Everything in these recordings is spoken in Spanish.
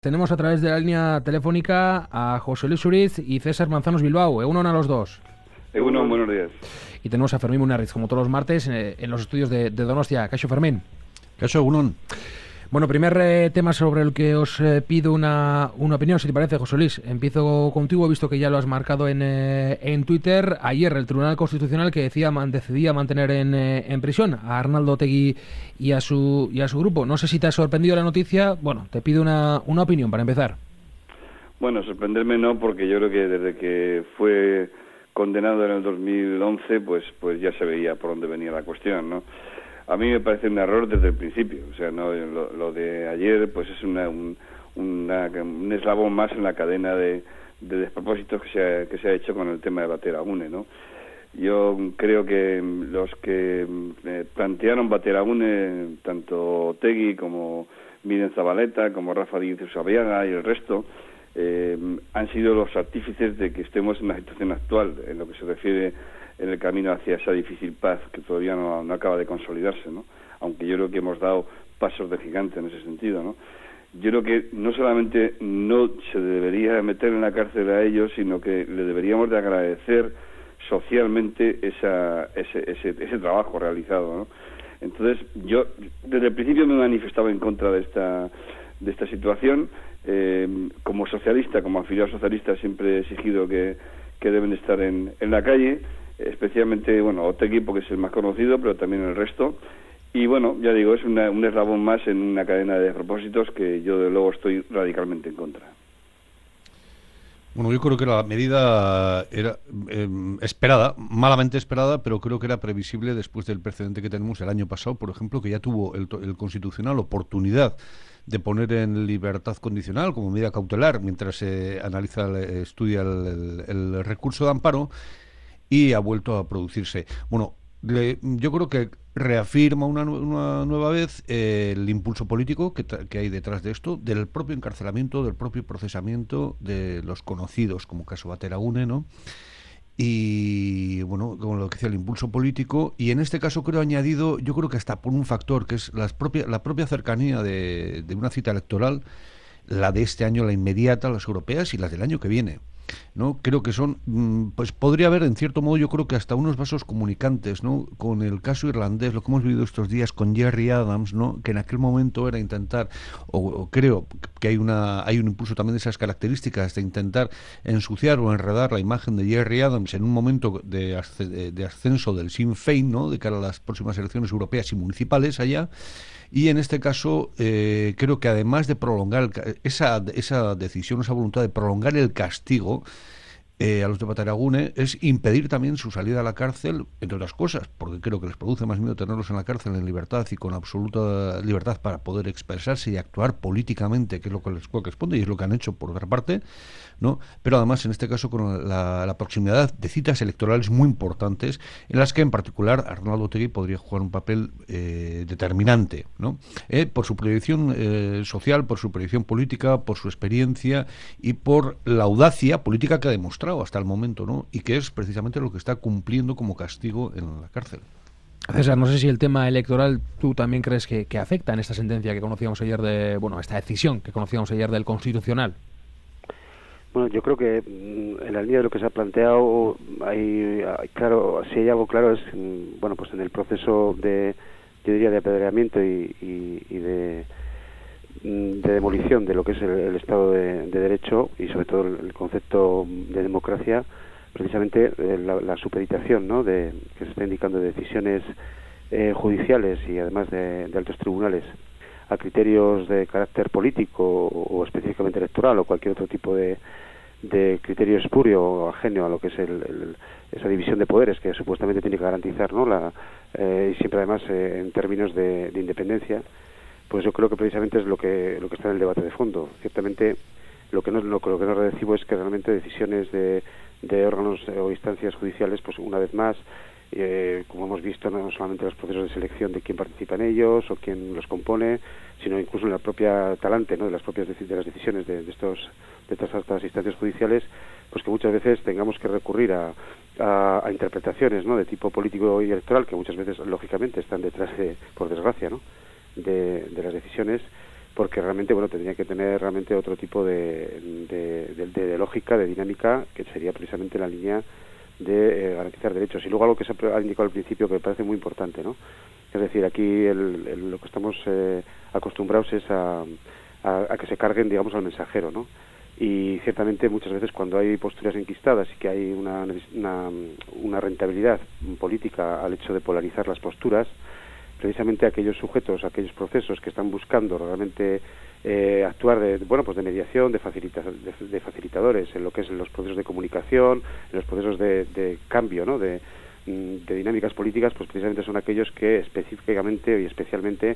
Tenemos a través de la línea telefónica a José Luis Uriz y César Manzanos Bilbao. Egunon a los dos. Egunon, buenos días. Y tenemos a Fermín Munarriz, como todos los martes, en los estudios de Donostia. Caixo, Fermín. Caixo, egunon. Bueno, primer tema sobre el que os pido una opinión, si te parece, José Luis. Empiezo contigo, he visto que ya lo has marcado en Twitter. Ayer el Tribunal Constitucional que decidía mantener en prisión a Arnaldo Otegi y a su grupo. No sé si te ha sorprendido la noticia. Bueno, te pido una opinión para empezar. Bueno, sorprenderme no, porque yo creo que desde que fue condenado en el 2011, pues ya se veía por dónde venía la cuestión, ¿no? A mí me parece un error desde el principio. O sea, no lo de ayer pues es un eslabón más en la cadena de despropósitos que se ha hecho con el tema de Bateragune, ¿no? Yo creo que los que plantearon Bateragune, tanto Otegi como Miren Zabaleta, como Rafa Díez Usabiaga y el resto, han sido los artífices de que estemos en la situación actual, en lo que se refiere en el camino hacia esa difícil paz que todavía no acaba de consolidarse, ¿no? Aunque yo creo que hemos dado pasos de gigante en ese sentido, ¿no? Yo creo que no solamente no se debería meter en la cárcel a ellos, sino que le deberíamos de agradecer socialmente ese trabajo realizado, ¿no? Entonces, yo desde el principio me he manifestado en contra de esta situación. Como socialista, como afiliado socialista, siempre he exigido que deben estar en la calle, especialmente, bueno, Otegi, porque es el más conocido, pero también el resto. Y bueno, ya digo, es un eslabón más en una cadena de propósitos que yo, de luego, estoy radicalmente en contra. Bueno, yo creo que la medida era esperada, malamente esperada, pero creo que era previsible después del precedente que tenemos el año pasado, por ejemplo, que ya tuvo el Constitucional oportunidad de poner en libertad condicional como medida cautelar mientras se estudia el recurso de amparo, y ha vuelto a producirse. Bueno, yo creo que reafirma una nueva vez el impulso político que hay detrás de esto, del propio encarcelamiento, del propio procesamiento de los conocidos como caso Bateragune, ¿no? Y bueno, como lo que decía, el impulso político, y en este caso creo añadido, yo creo que hasta por un factor que es la propia cercanía de una cita electoral, la de este año, la inmediata, las europeas, y las del año que viene, ¿no? Creo que son, pues podría haber, en cierto modo, yo creo que hasta unos vasos comunicantes, ¿no? Con el caso irlandés, lo que hemos vivido estos días con Gerry Adams, ¿no? Que en aquel momento era intentar, o creo que hay un impulso también de esas características, de intentar ensuciar o enredar la imagen de Gerry Adams en un momento de ascenso del Sinn Féin, ¿no? De cara a las próximas elecciones europeas y municipales allá. Y en este caso creo que además de prolongar esa decisión, esa voluntad de prolongar el castigo a los de Bateragune, es impedir también su salida a la cárcel, entre otras cosas, porque creo que les produce más miedo tenerlos en la cárcel en libertad y con absoluta libertad para poder expresarse y actuar políticamente, que es lo que les corresponde y es lo que han hecho por otra parte, ¿no? Pero además en este caso con la proximidad de citas electorales muy importantes, en las que en particular Arnaldo Otegi podría jugar un papel determinante, ¿no? Por su proyección social, por su proyección política, por su experiencia y por la audacia política que ha demostrado hasta el momento, ¿no? Y que es precisamente lo que está cumpliendo como castigo en la cárcel. César, no sé si el tema electoral tú también crees que afecta en esta sentencia que conocíamos ayer esta decisión que conocíamos ayer del Constitucional. Bueno, yo creo que en la línea de lo que se ha planteado, claro, si hay algo claro es, bueno, pues en el proceso yo diría, de apedreamiento y de demolición de lo que es el Estado de Derecho y sobre todo el concepto de democracia, precisamente la supeditación, ¿no?, que se está indicando de decisiones judiciales y además de altos tribunales a criterios de carácter político o específicamente electoral o cualquier otro tipo de criterio espurio o ajeno a lo que es esa división de poderes que supuestamente tiene que garantizar, ¿no?, y siempre además en términos de independencia. Pues yo creo que precisamente es lo que está en el debate de fondo. Ciertamente lo que no recibo es que realmente decisiones de órganos o instancias judiciales, pues una vez más, como hemos visto, no solamente los procesos de selección de quién participa en ellos o quién los compone, sino incluso en la propia talante, ¿no?, de las propias de las decisiones de estas altas instancias judiciales, pues que muchas veces tengamos que recurrir a interpretaciones, ¿no?, de tipo político y electoral, que muchas veces lógicamente están detrás por desgracia, ¿no?, de las decisiones, porque realmente, bueno, tendría que tener realmente otro tipo de lógica, de dinámica, que sería precisamente la línea de garantizar derechos. Y luego algo que se ha indicado al principio que me parece muy importante, ¿no? Es decir, aquí lo que estamos acostumbrados es a que se carguen, digamos, al mensajero, ¿no? Y ciertamente muchas veces cuando hay posturas enquistadas y que hay una rentabilidad política al hecho de polarizar las posturas, precisamente aquellos sujetos, aquellos procesos que están buscando realmente actuar de mediación, de facilitadores en lo que es en los procesos de comunicación, en los procesos de cambio, ¿no? de dinámicas políticas, pues precisamente son aquellos que específicamente y especialmente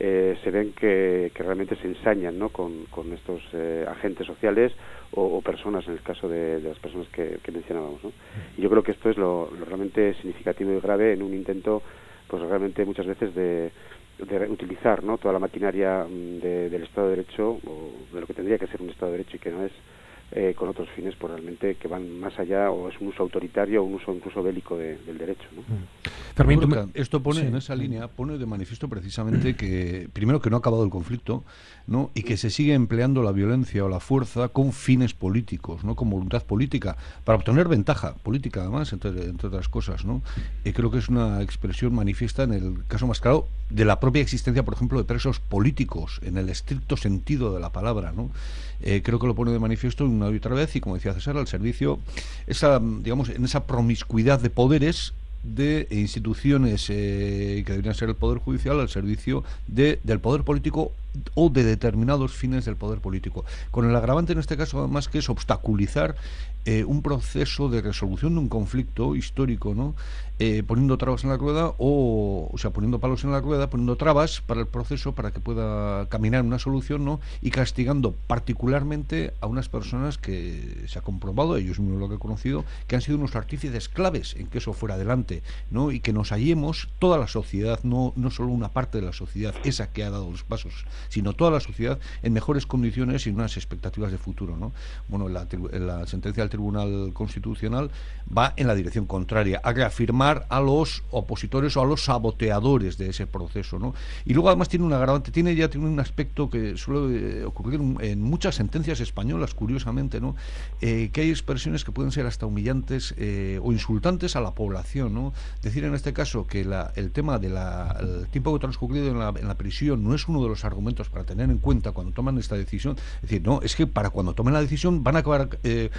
se ven que realmente se ensañan, ¿no? con estos agentes sociales o personas, en el caso de las personas que mencionábamos, ¿no? Y yo creo que esto es lo realmente significativo y grave en un intento, pues realmente muchas veces de utilizar, ¿no? toda la maquinaria del Estado de Derecho, o de lo que tendría que ser un Estado de Derecho y que no es, con otros fines pues realmente que van más allá, o es un uso autoritario o un uso incluso bélico del derecho, ¿no? Fermín, esto pone en esa línea, pone de manifiesto precisamente que, primero, que no ha acabado el conflicto, ¿no? Y que se sigue empleando la violencia o la fuerza con fines políticos, ¿no? Con voluntad política, para obtener ventaja política, además, entre otras cosas, ¿no? Creo que es una expresión manifiesta en el caso más claro de la propia existencia, por ejemplo, de presos políticos, en el estricto sentido de la palabra, ¿no? Creo que lo pone de manifiesto una y otra vez, y como decía César, al servicio, digamos, en esa promiscuidad de poderes, de instituciones que deberían ser el Poder Judicial al servicio del poder político o de determinados fines del poder político, con el agravante en este caso además que es obstaculizar un proceso de resolución de un conflicto histórico, ¿no? Poniendo trabas en la rueda, o sea, poniendo palos en la rueda, poniendo trabas para el proceso para que pueda caminar una solución, ¿no? Y castigando particularmente a unas personas que se ha comprobado, ellos mismos lo han reconocido, que han sido unos artífices claves en que eso fuera adelante, ¿no? Y que nos hallemos toda la sociedad, no solo una parte de la sociedad, esa que ha dado los pasos, sino toda la sociedad en mejores condiciones y unas expectativas de futuro, ¿no? Bueno, la sentencia del Tribunal Constitucional va en la dirección contraria, a reafirmar a los opositores o a los saboteadores de ese proceso, ¿no? Y luego además tiene un agravante, tiene un aspecto que suele ocurrir en muchas sentencias españolas, curiosamente, ¿no? Que hay expresiones que pueden ser hasta humillantes o insultantes a la población, ¿no? Decir en este caso que el tema del tiempo que ha transcurrido en la prisión no es uno de los argumentos para tener en cuenta cuando toman esta decisión. Es decir, no, es que para cuando tomen la decisión van a acabar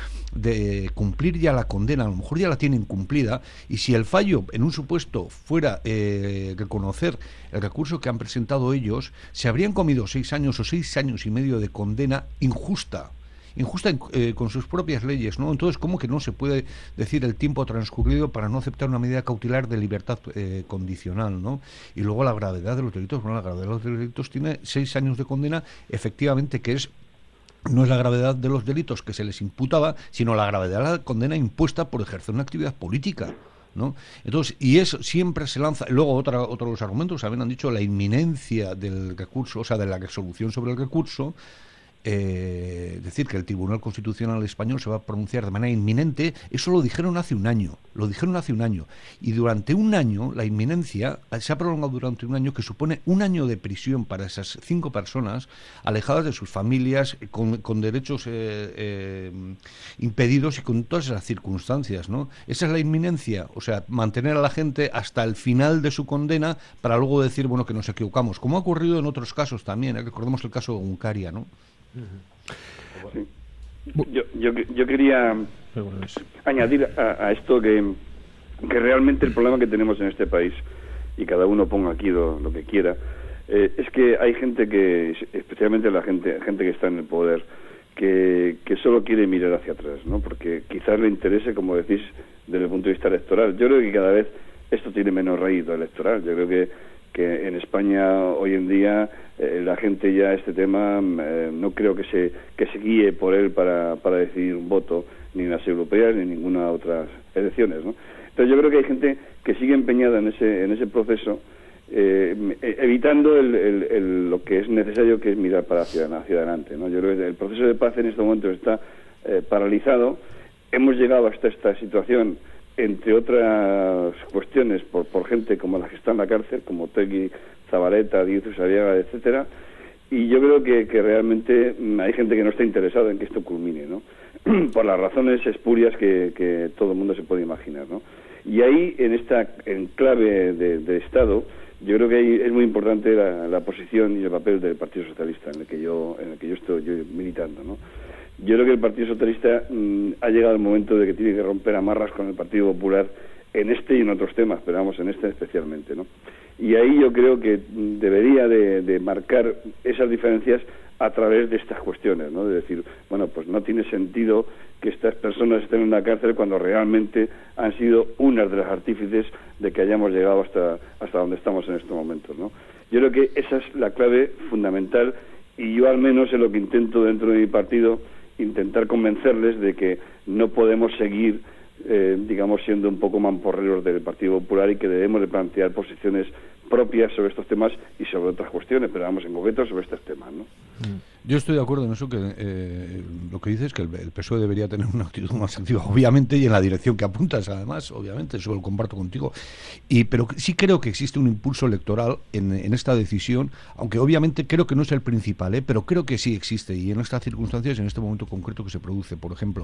de cumplir ya la condena, a lo mejor ya la tienen cumplida, y si el fallo en un supuesto fuera reconocer el recurso que han presentado ellos, se habrían comido 6 años o 6 años y medio de condena injusta con sus propias leyes, ¿no? Entonces, ¿cómo que no se puede decir el tiempo transcurrido para no aceptar una medida cautelar de libertad condicional, ¿no? Y luego la gravedad de los delitos. Bueno, la gravedad de los delitos tiene 6 años de condena, efectivamente, que no es la gravedad de los delitos que se les imputaba, sino la gravedad de la condena impuesta por ejercer una actividad política, ¿no? Entonces, y eso siempre se lanza. Luego otro de los argumentos, también han dicho la inminencia del recurso, o sea, de la resolución sobre el recurso. Decir que el Tribunal Constitucional español se va a pronunciar de manera inminente, eso lo dijeron hace un año, y durante un año la inminencia se ha prolongado durante un año, que supone un año de prisión para esas 5 personas alejadas de sus familias, con derechos impedidos y con todas esas circunstancias, ¿no? Esa es la inminencia, o sea, mantener a la gente hasta el final de su condena para luego decir, bueno, que nos equivocamos, como ha ocurrido en otros casos también, recordemos el caso de Uncaria, ¿no? Sí. Yo quería añadir a esto que realmente el problema que tenemos en este país, y cada uno ponga aquí lo que quiera, es que hay gente que, especialmente la gente que está en el poder, que solo quiere mirar hacia atrás, ¿no? Porque quizás le interese, como decís, desde el punto de vista electoral. Yo creo que cada vez esto tiene menos rédito electoral. Yo creo que en España hoy en día la gente ya este tema no creo que se guíe por él para decidir un voto, ni en las europeas ni en ninguna otras elecciones, ¿no? Entonces yo creo que hay gente que sigue empeñada en ese proceso, evitando lo que es necesario, que es mirar hacia adelante, ¿no? Yo creo que el proceso de paz en este momento está paralizado. Hemos llegado hasta esta situación, entre otras cuestiones, por gente como la que está en la cárcel, como Tegui, Zabaleta, Díez Usabiaga, etcétera, Y yo creo que realmente hay gente que no está interesada en que esto culmine, ¿no? Por las razones espurias que todo el mundo se puede imaginar, ¿no? Y ahí, en esta enclave de Estado, yo creo que ahí es muy importante la posición y el papel del Partido Socialista, en el que yo estoy militando, ¿no? Yo creo que el Partido Socialista ha llegado el momento de que tiene que romper amarras con el Partido Popular en este y en otros temas, pero vamos, en este especialmente, ¿no? Y ahí yo creo que debería de marcar esas diferencias a través de estas cuestiones, ¿no? De decir, bueno, pues no tiene sentido que estas personas estén en una cárcel cuando realmente han sido unas de las artífices de que hayamos llegado hasta donde estamos en estos momentos, ¿no? Yo creo que esa es la clave fundamental, y yo al menos es lo que intento dentro de mi partido, intentar convencerles de que no podemos seguir digamos, siendo un poco mamporreros del Partido Popular, y que debemos de plantear posiciones propias sobre estos temas y sobre otras cuestiones, pero vamos, en concreto sobre estos temas, ¿no? Yo estoy de acuerdo en eso, que lo que dices es que el PSOE debería tener una actitud más activa, obviamente, y en la dirección que apuntas, además, obviamente, eso lo comparto contigo. Pero sí creo que existe un impulso electoral en esta decisión, aunque obviamente creo que no es el principal, pero creo que sí existe, y en estas circunstancias, en este momento concreto que se produce, por ejemplo.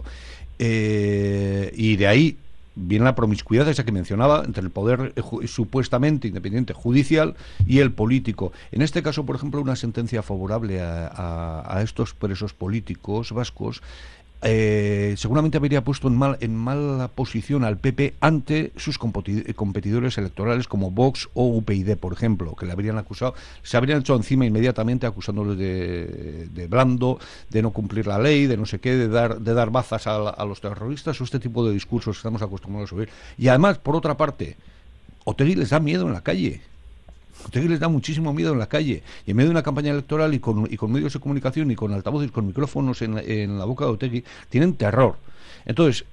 Y de ahí viene la promiscuidad esa que mencionaba entre el poder supuestamente independiente judicial y el político. En este caso, por ejemplo, una sentencia favorable a estos presos políticos vascos seguramente habría puesto en mala posición al PP ante sus competidores electorales como Vox o UPyD, por ejemplo, que le habrían acusado, se habrían hecho encima inmediatamente acusándole de blando, de no cumplir la ley, de no sé qué, de dar bazas a los terroristas, o este tipo de discursos que estamos acostumbrados a oír. Y además, por otra parte, Otegi les da miedo en la calle. Otegi les da muchísimo miedo en la calle, y en medio de una campaña electoral y con medios de comunicación y con altavoces, con micrófonos en la boca de Otegi, tienen terror. Entonces,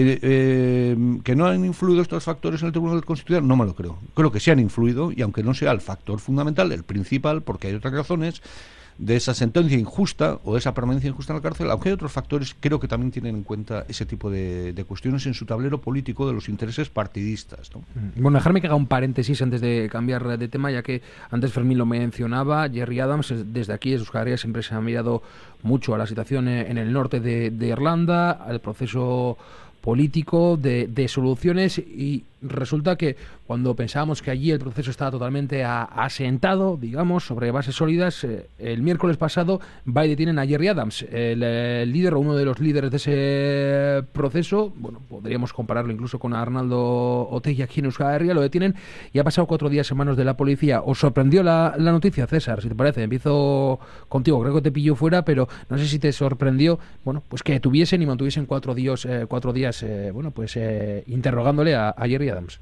que no han influido estos factores en el Tribunal Constitucional, no me lo creo. Creo que sí han influido, y aunque no sea el factor fundamental, el principal, porque hay otras razones de esa sentencia injusta o de esa permanencia injusta en la cárcel, aunque hay otros factores, creo que también tienen en cuenta ese tipo de cuestiones en su tablero político de los intereses partidistas, ¿no? Bueno, dejarme que haga un paréntesis antes de cambiar de tema, ya que antes Fermín lo mencionaba. Jerry Adams, desde aquí, en Euskal Herria, siempre se ha mirado mucho a la situación en el norte de Irlanda, al proceso político de soluciones, y resulta que cuando pensábamos que allí el proceso estaba totalmente asentado, digamos, sobre bases sólidas, el miércoles pasado va y detienen a Jerry Adams, el líder o uno de los líderes de ese proceso. Bueno, podríamos compararlo incluso con Arnaldo Otegi aquí en Euskal Herria. Lo detienen y ha pasado 4 días en manos de la policía. ¿Os sorprendió la noticia, César? Si te parece, empiezo contigo. Creo que te pilló fuera, pero no sé si te sorprendió, bueno, pues que tuviesen y mantuviesen 4 días bueno, pues interrogándole a Jerry Adams.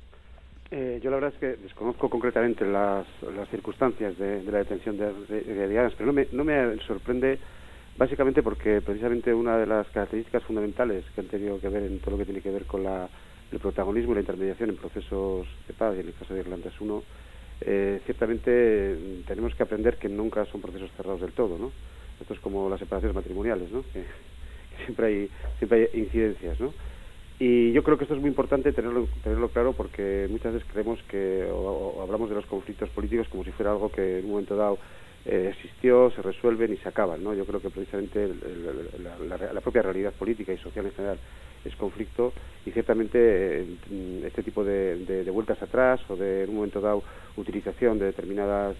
Yo la verdad es que desconozco concretamente las circunstancias de la detención de Adams, pero no me sorprende, básicamente porque precisamente una de las características fundamentales que han tenido que ver en todo lo que tiene que ver con el protagonismo y la intermediación en procesos de paz, y en el caso de Irlanda es uno, ciertamente tenemos que aprender que nunca son procesos cerrados del todo, ¿no? Esto es como las separaciones matrimoniales, ¿no? Que siempre hay incidencias, ¿no? Y yo creo que esto es muy importante tenerlo claro, porque muchas veces creemos que o hablamos de los conflictos políticos como si fuera algo que en un momento dado existió, se resuelven y se acaban, ¿no? Yo creo que precisamente la propia realidad política y social en general es conflicto, y ciertamente este tipo de vueltas atrás o de en un momento dado utilización de determinadas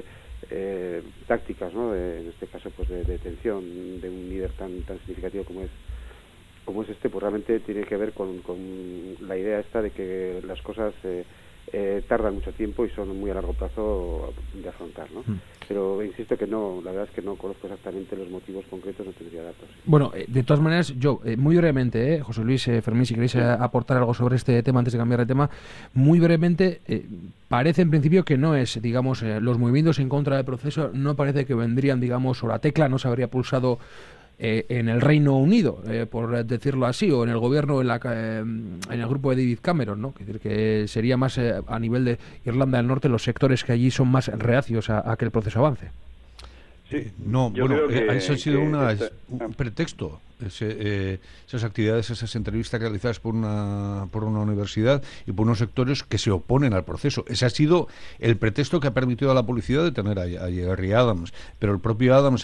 tácticas, ¿no? En este caso, pues de detención de un líder tan significativo como es este, pues realmente tiene que ver con la idea esta de que las cosas tardan mucho tiempo y son muy a largo plazo de afrontar, ¿no? Pero insisto que no, la verdad es que no conozco exactamente los motivos concretos, no tendría datos. Bueno, de todas maneras, yo, muy brevemente, José Luis, Fermín, si queréis aportar algo sobre este tema antes de cambiar de tema, muy brevemente, parece en principio que no es, digamos, los movimientos en contra del proceso no parece que vendrían, digamos, o la tecla no se habría pulsado en el Reino Unido, por decirlo así, o en el gobierno, en el grupo de David Cameron, ¿no? Es decir, que sería más a nivel de Irlanda del Norte, los sectores que allí son más reacios a que el proceso avance. Sí, No, yo bueno, creo que eso ha sido un ah, pretexto. Esas actividades, esas entrevistas realizadas por una universidad y por unos sectores que se oponen al proceso. Ese ha sido el pretexto que ha permitido a la policía detener a Jerry Adams. Pero el propio Adams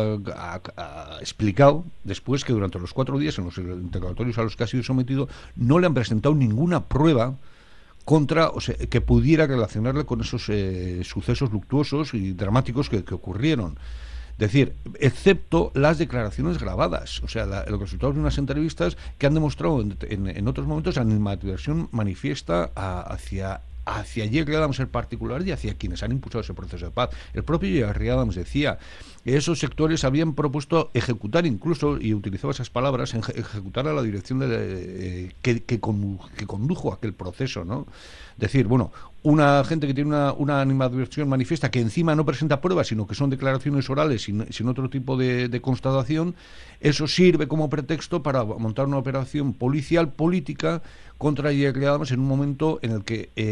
ha explicado después que durante los 4 días en los interrogatorios a los que ha sido sometido no le han presentado ninguna prueba o sea, que pudiera relacionarle con esos sucesos luctuosos y dramáticos que ocurrieron. Es decir, excepto las declaraciones grabadas, o sea, los resultados de unas entrevistas que han demostrado en otros momentos animadversión manifiesta hacia Jerry Adams en particular y hacia quienes han impulsado ese proceso de paz. El propio Jerry Adams decía que esos sectores habían propuesto ejecutar incluso, y utilizaba esas palabras, ejecutar a la dirección que condujo a aquel proceso, ¿no? Decir, bueno, una gente que tiene una animadversión manifiesta que encima no presenta pruebas, sino que son declaraciones orales sin otro tipo de constatación, eso sirve como pretexto para montar una operación policial política contra Jerry Adams en un momento en el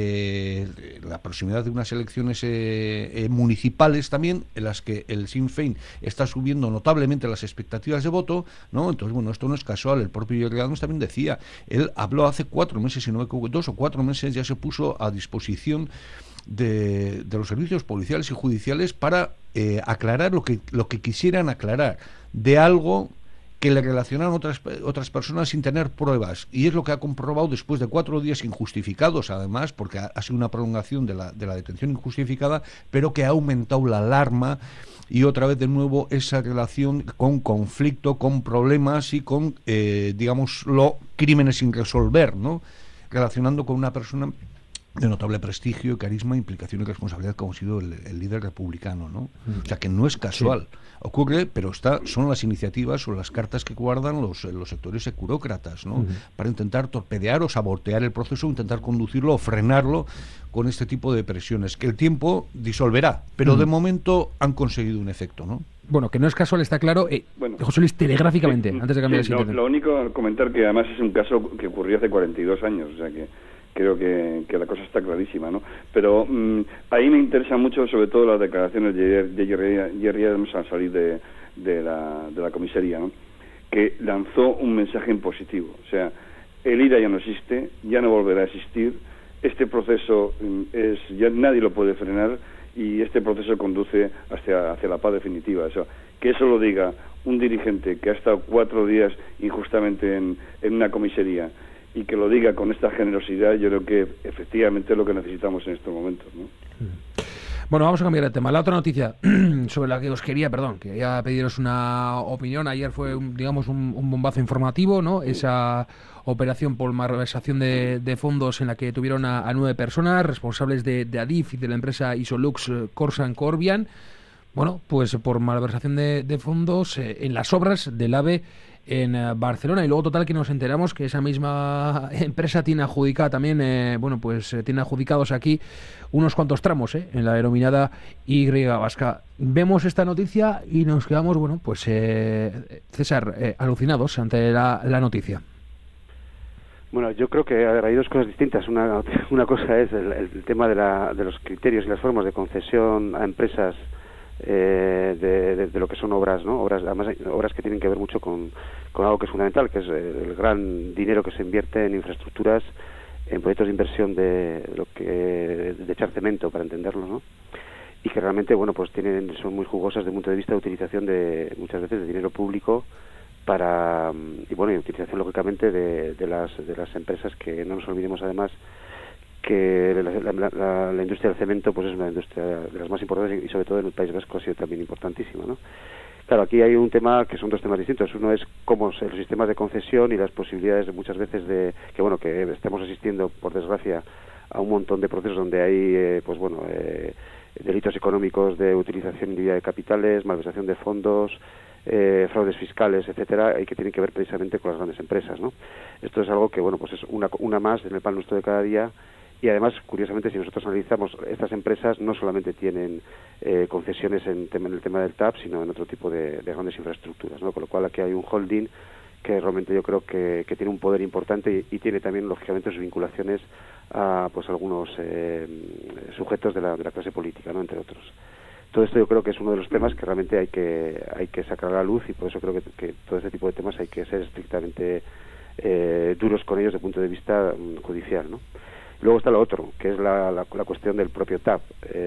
que la proximidad de unas elecciones municipales también, en las que el Sinn Féin está subiendo notablemente las expectativas de voto, ¿no? Entonces, bueno, esto no es casual. El propio Jerry Adams también decía, él habló hace 4 meses, si no me equivoco, 2 o 4 meses ya se puso a disposición de los servicios policiales y judiciales para aclarar lo que quisieran aclarar de algo que le relacionaron otras personas sin tener pruebas, y es lo que ha comprobado después de 4 días injustificados, además, porque ha sido una prolongación de la detención injustificada, pero que ha aumentado la alarma y otra vez de nuevo esa relación con conflicto, con problemas y con, digámoslo, crímenes sin resolver, ¿no? Relacionando con una persona de notable prestigio, carisma, implicación y responsabilidad como ha sido el líder republicano, ¿no? O sea, que no es casual. Sí. Ocurre, pero son las iniciativas o las cartas que guardan los sectores securócratas, ¿no? Para intentar torpedear o sabotear el proceso, intentar conducirlo o frenarlo con este tipo de presiones, que el tiempo disolverá, pero de momento han conseguido un efecto, ¿no? Bueno, que no es casual, está claro. Bueno, José Luis, telegráficamente, antes de cambiar el siguiente. Lo único, comentar que además es un caso que ocurrió hace 42 años, o sea que creo que la cosa está clarísima, ¿no? Pero ahí me interesa mucho, sobre todo, las declaraciones de Jerry Adams al salir de la comisaría, ¿no? Que lanzó un mensaje en positivo. O sea, el IRA ya no existe, ya no volverá a existir, este proceso ya nadie lo puede frenar y este proceso conduce hacia la paz definitiva. O sea, que eso lo diga un dirigente que ha estado 4 días injustamente en una comisaría, y que lo diga con esta generosidad, yo creo que efectivamente es lo que necesitamos en estos momentos, ¿no? Bueno, vamos a cambiar de tema. La otra noticia sobre la que os quería pediros una opinión. Ayer fue, un bombazo informativo, ¿no? Esa operación por malversación de fondos en la que tuvieron a 9 personas, responsables de Adif y de la empresa Isolux Corsan Corbian. Bueno, pues por malversación de fondos en las obras del AVE en Barcelona, y luego total que nos enteramos que esa misma empresa tiene adjudicada también, tiene adjudicados aquí unos cuantos tramos en la denominada Y vasca. Vemos esta noticia y nos quedamos, César, alucinados ante la noticia. Bueno, yo creo que hay 2 cosas distintas. Una cosa es el tema de los criterios y las formas de concesión a empresas de lo que son obras, ¿no? Además obras que tienen que ver mucho con algo que es fundamental, que es el gran dinero que se invierte en infraestructuras, en proyectos de inversión de echar cemento, para entenderlo, ¿no? Y que realmente, son muy jugosas desde el punto de vista de utilización muchas veces de dinero público y utilización lógicamente de las empresas, que no nos olvidemos además que la industria del cemento pues es una industria de las más importantes, y sobre todo en el País Vasco ha sido también importantísima, ¿no? Claro, aquí hay un tema que son 2 temas distintos. Uno es cómo los sistemas de concesión y las posibilidades de muchas veces que estamos asistiendo, por desgracia, a un montón de procesos donde hay delitos económicos de utilización indebida de capitales, malversación de fondos, fraudes fiscales, etcétera, y que tienen que ver precisamente con las grandes empresas, ¿no? Esto es algo que es una más en el pan nuestro de cada día. Y además, curiosamente, si nosotros analizamos, estas empresas no solamente tienen concesiones en el tema del TAP, sino en otro tipo de grandes infraestructuras, ¿no? Con lo cual aquí hay un holding que realmente yo creo que tiene un poder importante y tiene también, lógicamente, sus vinculaciones a algunos sujetos de la clase política, ¿no? Entre otros. todo esto yo creo que es uno de los temas que realmente hay que sacar a la luz, y por eso creo que todo este tipo de temas hay que ser estrictamente duros con ellos desde el punto de vista judicial, ¿no? Luego está lo otro, que es la cuestión del propio TAV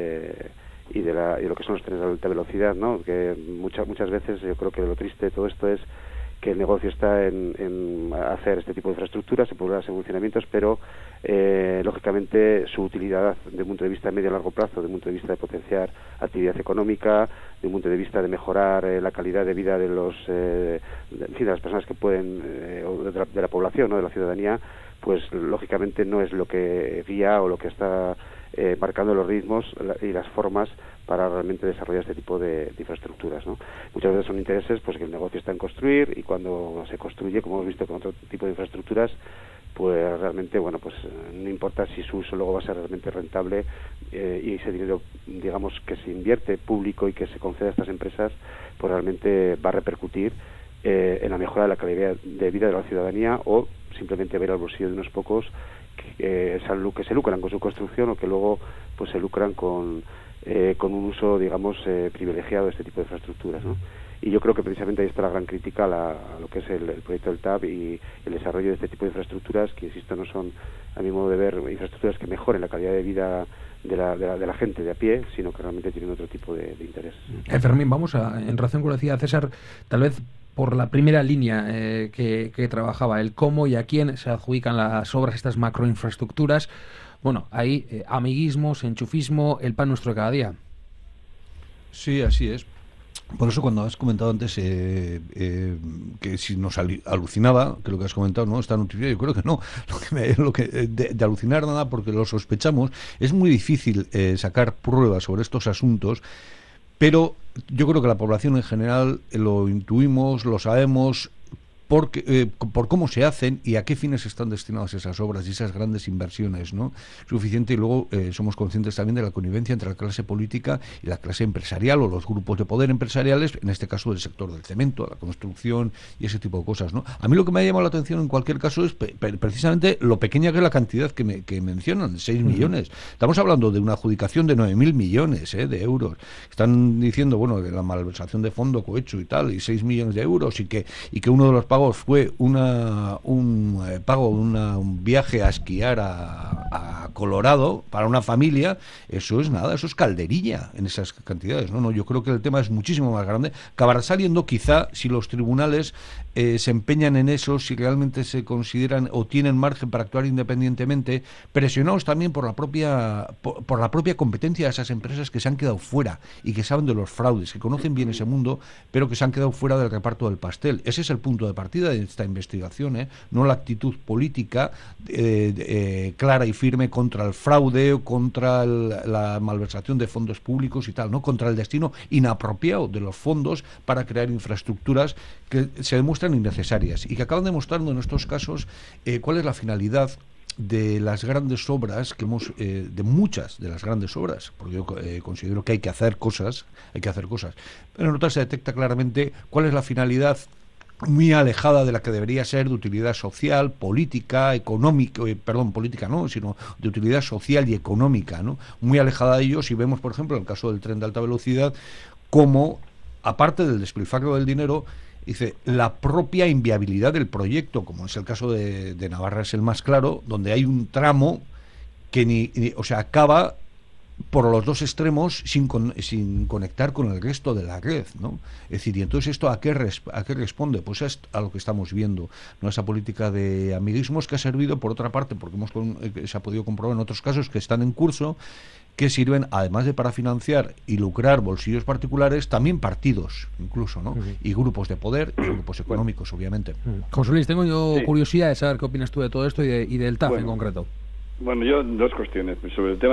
y de lo que son los trenes de alta velocidad, ¿no? Que muchas veces yo creo que lo triste de todo esto es que el negocio está en hacer este tipo de infraestructuras, en ponerlas en funcionamientos, pero lógicamente su utilidad desde un punto de vista de medio y largo plazo, desde un punto de vista de potenciar actividad económica, desde un punto de vista de mejorar la calidad de vida de de las personas que pueden, de la población, ¿no? De la ciudadanía, pues lógicamente no es lo que guía o lo que está marcando los ritmos y las formas para realmente desarrollar este tipo de infraestructuras, ¿no? Muchas veces son intereses pues que el negocio está en construir, y cuando se construye, como hemos visto con otro tipo de infraestructuras, pues realmente, bueno, pues no importa si su uso luego va a ser realmente rentable, y ese dinero, digamos, que se invierte público y que se concede a estas empresas, pues realmente va a repercutir en la mejora de la calidad de vida de la ciudadanía, o simplemente ver al bolsillo de unos pocos que se lucran con su construcción, o que luego pues se lucran con un uso, digamos, privilegiado de este tipo de infraestructuras, ¿no? Y yo creo que precisamente ahí está la gran crítica a lo que es el proyecto del TAV y el desarrollo de este tipo de infraestructuras, que, insisto, no son, a mi modo de ver, infraestructuras que mejoren la calidad de vida de la gente de a pie, sino que realmente tienen otro tipo de intereses. Fermín, vamos en relación con lo que decía César, tal vez por la primera línea que trabajaba, el cómo y a quién se adjudican las obras, estas macroinfraestructuras. Bueno, hay amiguismos, enchufismo, el pan nuestro de cada día. Sí, así es. Por eso cuando has comentado antes que si nos alucinaba, que lo que has comentado no está notificado, yo creo que no. De alucinar nada, porque lo sospechamos. Es muy difícil sacar pruebas sobre estos asuntos, pero yo creo que la población en general lo intuimos, lo sabemos, por cómo se hacen y a qué fines están destinadas esas obras y esas grandes inversiones, ¿no? Suficiente. Y luego somos conscientes también de la connivencia entre la clase política y la clase empresarial, o los grupos de poder empresariales, en este caso del sector del cemento, la construcción y ese tipo de cosas, ¿no? A mí lo que me ha llamado la atención en cualquier caso es precisamente lo pequeña que es la cantidad que mencionan, 6 millones. Estamos hablando de una adjudicación de 9.000 millones de euros. Están diciendo, bueno, de la malversación de fondo cohecho y tal, y 6 millones de euros, y que uno de los pagos fue un viaje a esquiar a Colorado para una familia. Eso es nada, eso es calderilla en esas cantidades. No, yo creo que el tema es muchísimo más grande. Acabará saliendo, quizá, si los tribunales se empeñan en eso, si realmente se consideran o tienen margen para actuar independientemente, presionados también por la propia competencia de esas empresas que se han quedado fuera y que saben de los fraudes, que conocen bien ese mundo, pero que se han quedado fuera del reparto del pastel. Ese es el punto de partida de esta investigación, no la actitud política clara y firme contra el fraude o contra la malversación de fondos públicos y tal, no, contra el destino inapropiado de los fondos para crear infraestructuras que se demuestran innecesarias y que acaban demostrando en estos casos cuál es la finalidad de las grandes obras que de muchas de las grandes obras, porque yo considero que hay que hacer cosas, pero en otras se detecta claramente cuál es la finalidad muy alejada de la que debería ser, de utilidad social, política, económica, política no, sino de utilidad social y económica, ¿no? Muy alejada de ellos. Y vemos, por ejemplo, en el caso del tren de alta velocidad, cómo, aparte del despilfarro del dinero, dice, la propia inviabilidad del proyecto, como es el caso de Navarra, es el más claro, donde hay un tramo que acaba por los dos extremos sin conectar con el resto de la red, ¿no? Es decir, y entonces esto ¿a qué responde? Pues es a lo que estamos viendo, ¿no? Esa política de amiguismos que ha servido, por otra parte, porque se ha podido comprobar en otros casos que están en curso, que sirven, además de para financiar y lucrar bolsillos particulares, también partidos, incluso, ¿no? Y grupos de poder y grupos económicos, obviamente. José Luis, tengo yo curiosidad de saber qué opinas tú de todo esto y del TAV en concreto. Bueno, yo dos cuestiones. Sobre el tema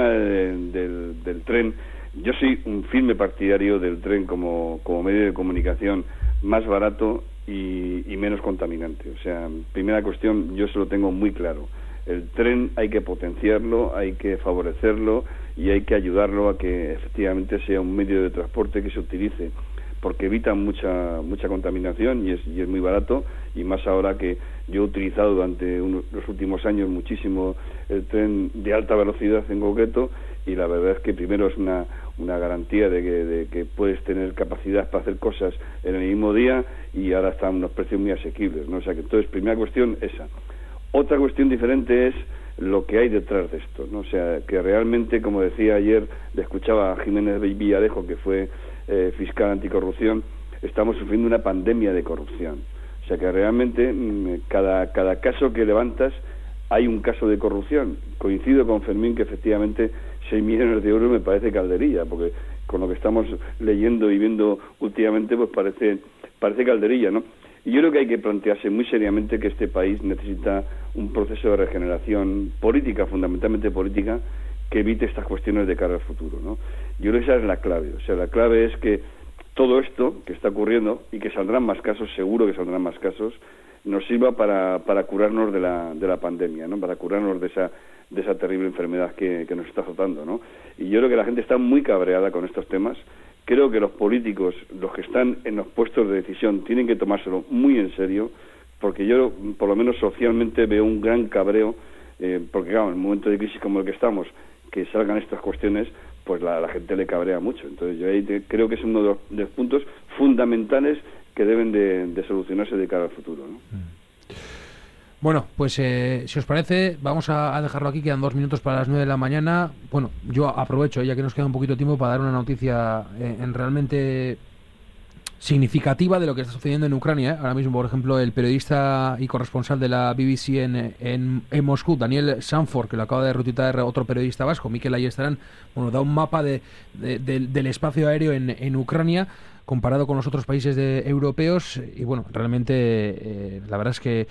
del tren, yo soy un firme partidario del tren como medio de comunicación más barato y menos contaminante. O sea, primera cuestión, yo se lo tengo muy claro. El tren hay que potenciarlo, hay que favorecerlo y hay que ayudarlo a que efectivamente sea un medio de transporte que se utilice porque evitan mucha contaminación y es muy barato, y más ahora que yo he utilizado durante los últimos años muchísimo el tren de alta velocidad en concreto, y la verdad es que primero es una garantía de que puedes tener capacidad para hacer cosas en el mismo día, y ahora están unos precios muy asequibles, ¿no? O sea que entonces, primera cuestión esa. Otra cuestión diferente es lo que hay detrás de esto, ¿no? O sea, que realmente, como decía ayer, le escuchaba a Jiménez Villarejo, que fue fiscal anticorrupción, estamos sufriendo una pandemia de corrupción. O sea que realmente cada caso que levantas hay un caso de corrupción. Coincido con Fermín que efectivamente 6 millones de euros me parece calderilla, porque con lo que estamos leyendo y viendo últimamente, pues parece calderilla, ¿no? Y yo creo que hay que plantearse muy seriamente que este país necesita un proceso de regeneración política, fundamentalmente política, que evite estas cuestiones de cara al futuro, ¿no? Yo creo que esa es la clave. O sea, la clave es que todo esto que está ocurriendo, y que saldrán más casos, seguro que saldrán más casos, nos sirva para curarnos de la pandemia, ¿no? Para curarnos de esa terrible enfermedad que nos está azotando, ¿no? Y yo creo que la gente está muy cabreada con estos temas. Creo que los políticos, los que están en los puestos de decisión, tienen que tomárselo muy en serio, porque yo, por lo menos socialmente, veo un gran cabreo, porque claro, en un momento de crisis como el que estamos, que salgan estas cuestiones, pues la gente le cabrea mucho. Entonces yo ahí creo que es uno de los puntos fundamentales que deben de solucionarse de cara al futuro, ¿no? Bueno, pues si os parece, vamos a dejarlo aquí. Quedan 2 minutos para las 9 de la mañana. Bueno, yo aprovecho, ya que nos queda un poquito de tiempo, para dar una noticia realmente significativa de lo que está sucediendo en Ucrania. Ahora mismo, por ejemplo, el periodista y corresponsal de la BBC en Moscú, Daniel Sanford, que lo acaba de retuitar otro periodista vasco, Mikel Ayestarán, bueno, da un mapa del espacio aéreo en Ucrania comparado con los otros países europeos, y bueno, realmente la verdad es que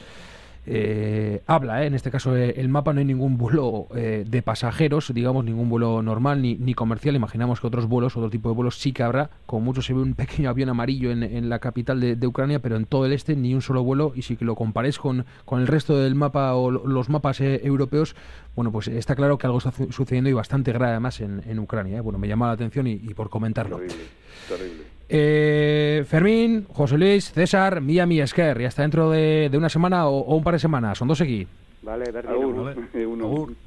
habla, en este caso el mapa, no hay ningún vuelo de pasajeros, digamos, ningún vuelo normal ni comercial. Imaginamos que otro tipo de vuelos sí que habrá, como mucho se ve un pequeño avión amarillo en la capital de Ucrania, pero en todo el este ni un solo vuelo. Y si que lo compares con el resto del mapa o los mapas europeos, bueno, pues está claro que algo está sucediendo, y bastante grave además en Ucrania, Bueno, me llama la atención y por comentarlo. Terrible. Fermín, José Luis, César, Miami Esker, y hasta dentro de una semana o un par de semanas. Son dos aquí. Vale, Agur.